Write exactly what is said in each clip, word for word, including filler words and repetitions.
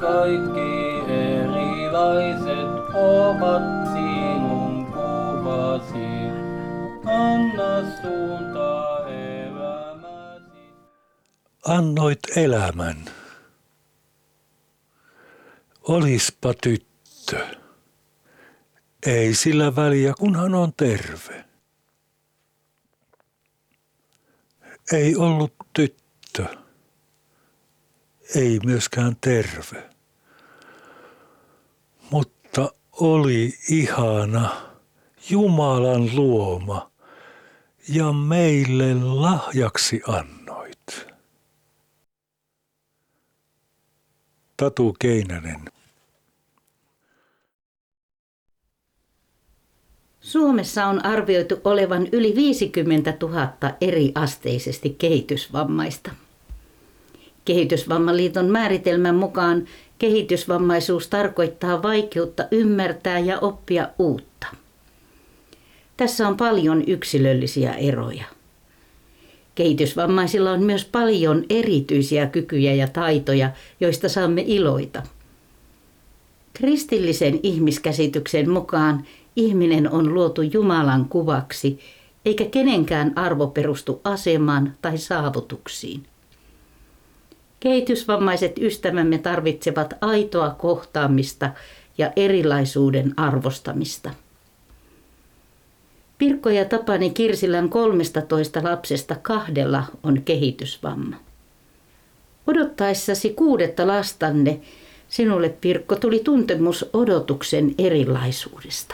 kaikki erilaiset ovat sinun kuvasi. Anna suuntaa elämäsi. Annoit elämän. Olispa tyttö. Ei sillä väliä, kunhan on terve. Ei ollut tyttö. Ei myöskään terve. Mutta oli ihana, Jumalan luoma, ja meille lahjaksi annoit. Tatu Keinänen. Suomessa on arvioitu olevan yli viisikymmentätuhatta eriasteisesti kehitysvammaista. Kehitysvammaliiton määritelmän mukaan kehitysvammaisuus tarkoittaa vaikeutta ymmärtää ja oppia uutta. Tässä on paljon yksilöllisiä eroja. Kehitysvammaisilla on myös paljon erityisiä kykyjä ja taitoja, joista saamme iloita. Kristillisen ihmiskäsityksen mukaan ihminen on luotu Jumalan kuvaksi, eikä kenenkään arvo perustu asemaan tai saavutuksiin. Kehitysvammaiset ystävämme tarvitsevat aitoa kohtaamista ja erilaisuuden arvostamista. Pirkko ja Tapani Kirsilän kolmestatoista lapsesta kahdella on kehitysvamma. Odottaessasi kuudetta lastanne sinulle, Pirkko, tuli tuntemus odotuksen erilaisuudesta.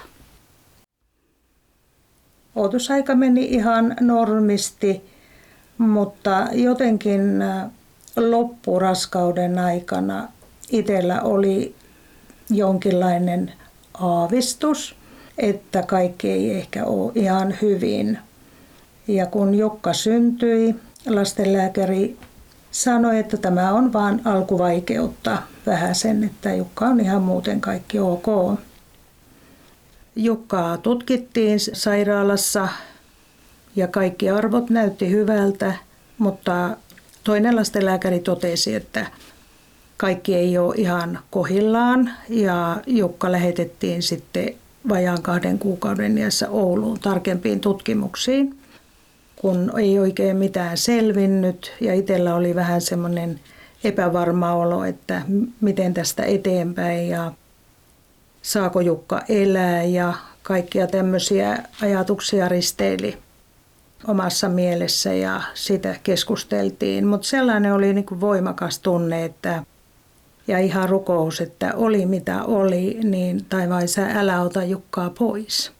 Odotusaika meni ihan normisti, mutta jotenkin loppuraskauden aikana itsellä oli jonkinlainen aavistus, että kaikki ei ehkä ole ihan hyvin. Ja kun Jukka syntyi, lastenlääkäri sanoi, että tämä on vain alkuvaikeutta vähäsen, että Jukka on ihan muuten kaikki ok. Jukkaa tutkittiin sairaalassa ja kaikki arvot näytti hyvältä, mutta toinen lastenlääkäri totesi, että kaikki ei ole ihan kohillaan ja Jukka lähetettiin sitten vajaan kahden kuukauden iässä Ouluun tarkempiin tutkimuksiin, kun ei oikein mitään selvinnyt ja itsellä oli vähän semmoinen epävarma olo, että miten tästä eteenpäin ja saako Jukka elää ja kaikkia tämmöisiä ajatuksia risteili omassa mielessä ja sitä keskusteltiin. Mutta sellainen oli niin kuin voimakas tunne että, ja ihan rukous, että oli mitä oli, niin taivaan Isä, älä ota Jukkaa pois.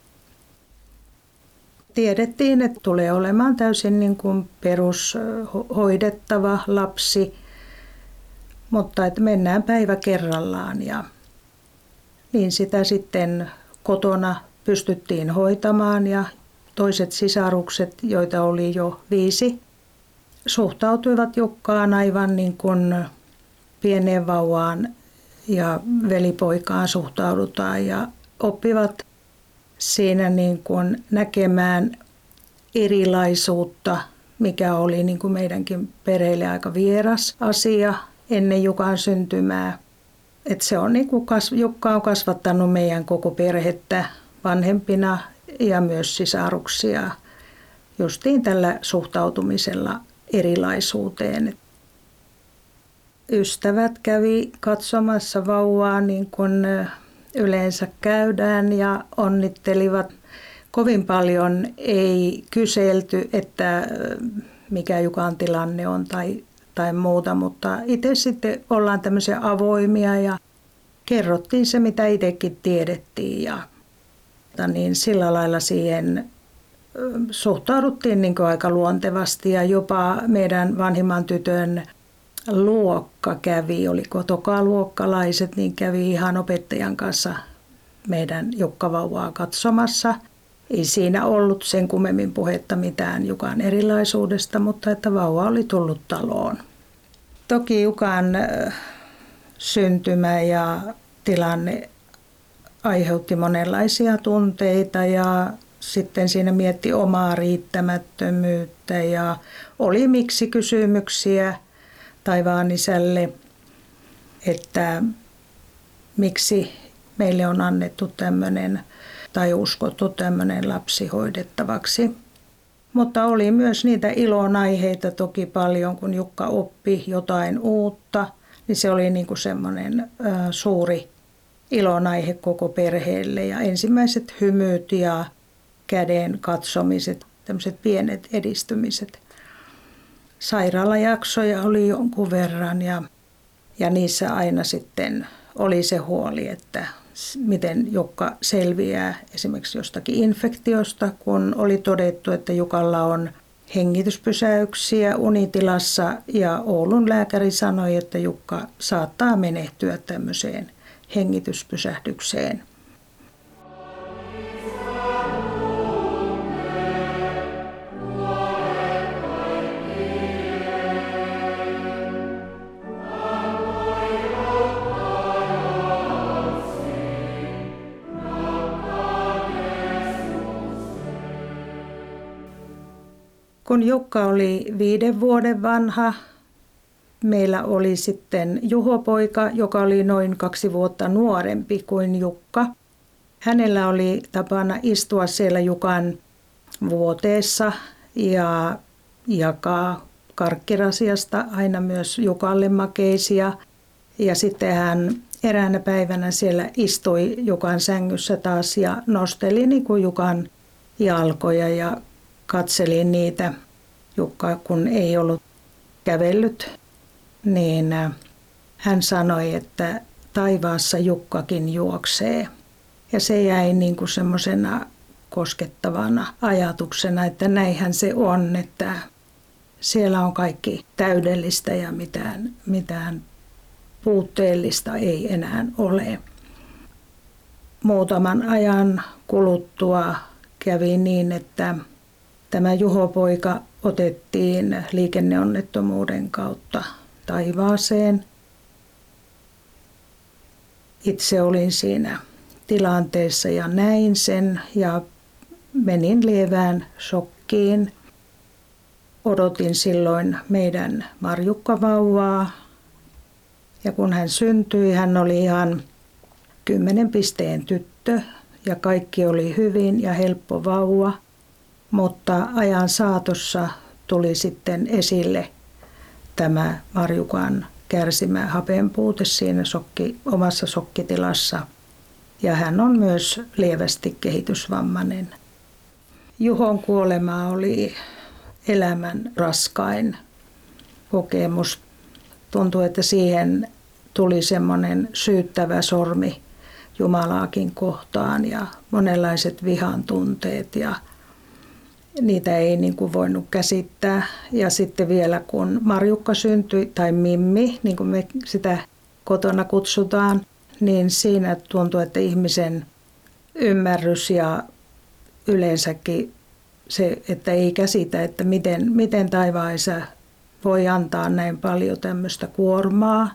Tiedettiin, että tulee olemaan täysin niin kuin perushoidettava lapsi, mutta että mennään päivä kerrallaan ja niin sitä sitten kotona pystyttiin hoitamaan ja toiset sisarukset, joita oli jo viisi, suhtautuivat Jukkaan aivan niin kuin pieneen vauvaan ja velipoikaan suhtaudutaan ja oppivat siinä niin kuin näkemään erilaisuutta, mikä oli niin kuin meidänkin perheelle aika vieras asia ennen Jukan syntymää. Et se on niin kuin kas, Jukka on kasvattanut meidän koko perhettä vanhempina ja myös sisaruksia justiin tällä suhtautumisella erilaisuuteen. Ystävät kävi katsomassa vauvaa niin kuin yleensä käydään ja onnittelivat. Kovin paljon ei kyselty, että mikä Jukan tilanne on tai, tai muuta, mutta itse sitten ollaan tämmöisiä avoimia ja kerrottiin se, mitä itsekin tiedettiin ja niin sillä lailla siihen suhtauduttiin niin kuin aika luontevasti ja jopa meidän vanhimman tytön luokka kävi, oliko tokaluokkalaiset, niin kävi ihan opettajan kanssa meidän Jukka-vauvaa katsomassa. Ei siinä ollut sen kummemmin puhetta mitään Jukan erilaisuudesta, mutta että vauva oli tullut taloon. Toki Jukan syntymä ja tilanne aiheutti monenlaisia tunteita ja sitten siinä mietti omaa riittämättömyyttä ja oli miksi kysymyksiä taivaan Isälle. että miksi meille on annettu tämmöinen tai uskottu tämmöinen lapsi hoidettavaksi. Mutta oli myös niitä ilonaiheita toki paljon, kun Jukka oppi jotain uutta, niin se oli niin kuin semmoinen äh, suuri ilonaihe koko perheelle. Ja ensimmäiset hymyt ja käden katsomiset, tämmöiset pienet edistymiset. Sairaalajaksoja oli jonkun verran ja, ja niissä aina sitten oli se huoli, että miten Jukka selviää esimerkiksi jostakin infektiosta, kun oli todettu, että Jukalla on hengityspysäyksiä unitilassa ja Oulun lääkäri sanoi, että Jukka saattaa menehtyä tämmöiseen hengityspysähdykseen. Kun Jukka oli viiden vuoden vanha, meillä oli sitten Juho-poika, joka oli noin kaksi vuotta nuorempi kuin Jukka. Hänellä oli tapana istua siellä Jukan vuoteessa ja jakaa karkkirasiasta aina myös Jukalle makeisia. Ja sitten hän eräänä päivänä siellä istui Jukan sängyssä taas ja nosteli niin kuin Jukan jalkoja ja katseli niitä. Jukka, kun ei ollut kävellyt, niin hän sanoi, että taivaassa Jukkakin juoksee. Ja se jäi niin kuin semmoisena koskettavana ajatuksena, että näinhän se on, että siellä on kaikki täydellistä ja mitään, mitään puutteellista ei enää ole. Muutaman ajan kuluttua kävi niin, että tämä Juho-poika otettiin liikenneonnettomuuden kautta taivaaseen. Itse olin siinä tilanteessa ja näin sen ja menin lievään shokkiin. Odotin silloin meidän Marjukka-vauvaa ja kun hän syntyi, hän oli ihan kymmenen pisteen tyttö ja kaikki oli hyvin ja helppo vauva. Mutta ajan saatossa tuli sitten esille tämä Marjukan kärsimä hapenpuute siinä sokki, omassa sokkitilassa. Ja hän on myös lievästi kehitysvammainen. Juhon kuolema oli elämän raskain kokemus. Tuntui, että siihen tuli semmoinen syyttävä sormi Jumalaakin kohtaan ja monenlaiset vihan tunteet ja niitä ei niin kuin voinut käsittää. Ja sitten vielä kun Marjukka syntyi, tai Mimmi, niin kuin me sitä kotona kutsutaan, niin siinä tuntui, että ihmisen ymmärrys ja yleensäkin se, että ei käsitä, että miten, miten taivaanisa voi antaa näin paljon tämmöistä kuormaa.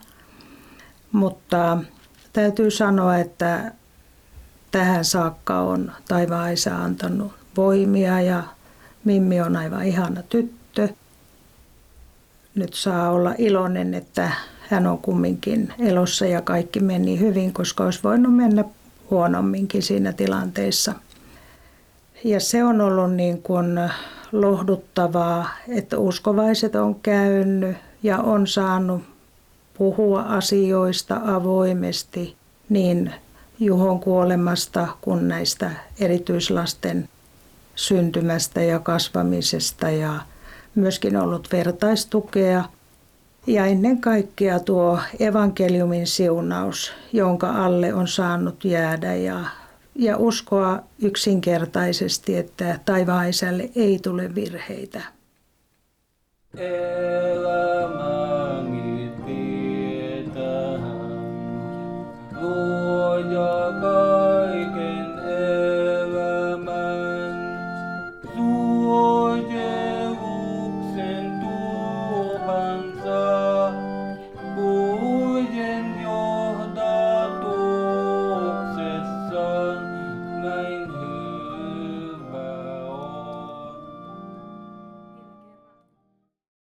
Mutta täytyy sanoa, että tähän saakka on taivaanisa antanut voimia ja Mimmi on aivan ihana tyttö. Nyt saa olla iloinen, että hän on kumminkin elossa ja kaikki meni hyvin, koska olisi voinut mennä huonomminkin siinä tilanteessa. Ja se on ollut niin kuin lohduttavaa, että uskovaiset on käynyt ja on saanut puhua asioista avoimesti niin Juhon kuolemasta kuin näistä erityislasten syntymästä ja kasvamisesta ja myöskin ollut vertaistukea. Ja ennen kaikkea tuo evankeliumin siunaus, jonka alle on saanut jäädä ja, ja uskoa yksinkertaisesti, että taivaan-isälle ei tule virheitä. Elämäni tietähän, luoja